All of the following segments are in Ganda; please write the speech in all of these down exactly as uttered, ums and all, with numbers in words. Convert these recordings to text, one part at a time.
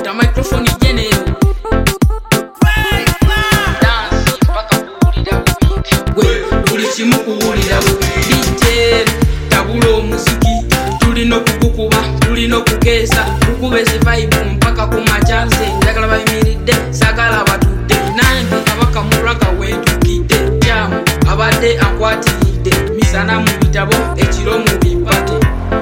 the microphone general. Dance paka kuwulira bubi. Gwe buli kimu kuwulira bubi. D J tabulo muziki tulina okugukuba tulina okukeesa tukubeze vibe mpaka ku machanse njagala bayimiridde sagala batudde nange abaka muraga wetukidde jamu abadde akwatiridde misana mu bitabo ekiro mu bipate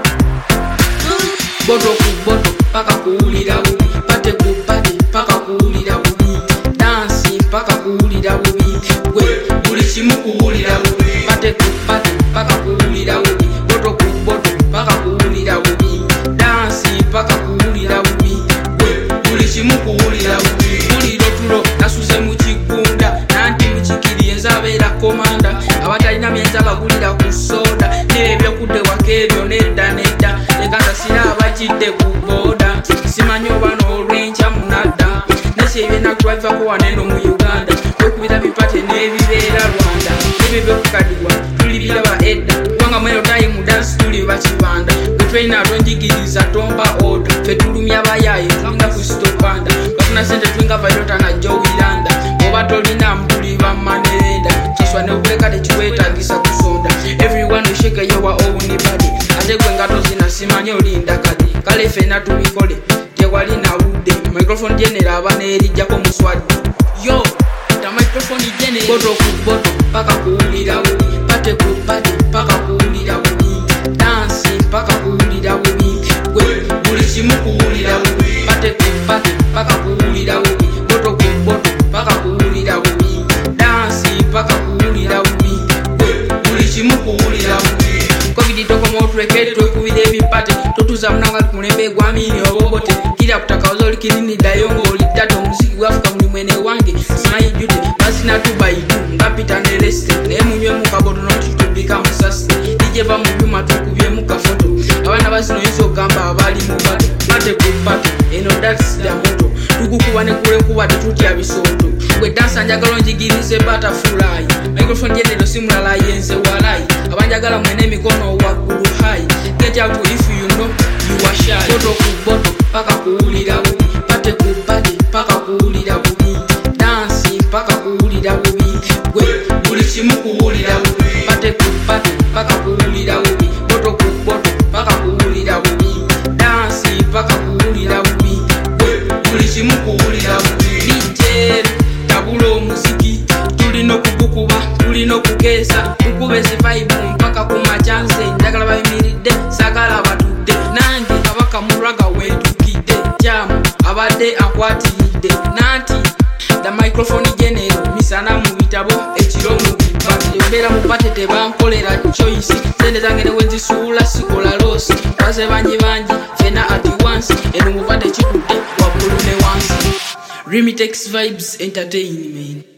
boto ku boto paka kuwulira bubi pate ku pate paka kuwulira bubi dansi paka kuwulira bubi gwe buli kimu kuwulira bubi pate ku pate paka kuwulira bubi boto ku boto paka kuwulira bubi dansi paka kuwulira bubi gwe buli kimu kuwulira bubi muliro tulo nasuze mu kigunda nanti mu kikiri enzabeera komanda abatalina myenza bagulira ku soda n'ebyokudde wakebyo nedda nedda lekasasira abakidde ku boda simanyi oba n'olwenkya munadda nekyebyenna tulabivako waneno mu uganda kwekubira bipate n'ebibeera rwanda nebyebyokukadigwa tuli biraba edda kubanga mwero tayimu dansi tuli bakibanda getwalina atonjigiriza tompa oda fe tulumya abayaye tulinga ku sitopanda bafuna sente tulinga vairota na jowiranda oba tolina mutuli bamanerenda kiswa neokuleka tekiwetagisa kusonda everyone osheke yowa own body ate gwe nga tozina simanyi olinda kati kale fena tubikole tewali nawudde microphone genera aba neerijjako muswadde yo the microphone genera boto ku boto paka kuwulira bubi pate ku pate paka kuwulira bubi dansi paka kuwulira bubi gwe buli kimu kuwulira bubi pate ku pate paka kuwulira bubi boto ku boto paka kuwulira bubi dansi paka kuwulira bubi gwe buli kimu kuwulira bubi covid tokomo tulekere twekubira ebipate totuza munanga tumulembe gwamini obobote kira kutaka ozoli kinini dayongo olitato muziki gwafuka muli mwene wange sinayijute basina tubaitu ngapita neleste nemunywe mukaboto notutubika musasi dijeva mubyuma tukubye mukafoto abana basino yinza okugamba abali mubato mate kupato eno that's the moto tukukuba nekulekuba tetutya bisoto gwe dansa njagala onjigirize butterfly microphone genero simulala yenze walai abanjagala mwene emikono waggulu high get out if you know you are shy boto ku boto paka kuwulira bubi pate ku pate paka kuwulira bubi dansi paka kuwulira bubi gwe buli kimu kuwulira bubi pate ku pate paka kuwulira bubi boto ku boto paka kuwulira bubi dansi paka kuwulira bubi gwe buli kimu kuwulira bubi D J tabulo muziki tulina okugukuba tulina okukeesa tukubeze vibe mpaka ku machanse njagala bayimiridde sagala batudde nange abaka muraga wetukidde jamu abadde akwatiridde nanti the microphone genero misana mu bitabo ekiro mu bipate yombeera mu pate tebankolera choice sente zange newenzisuula sikola losi baze bangi bangi fena at once eno mu pate kitudde waggulu ne wansi Remitex Vibes Entertainment.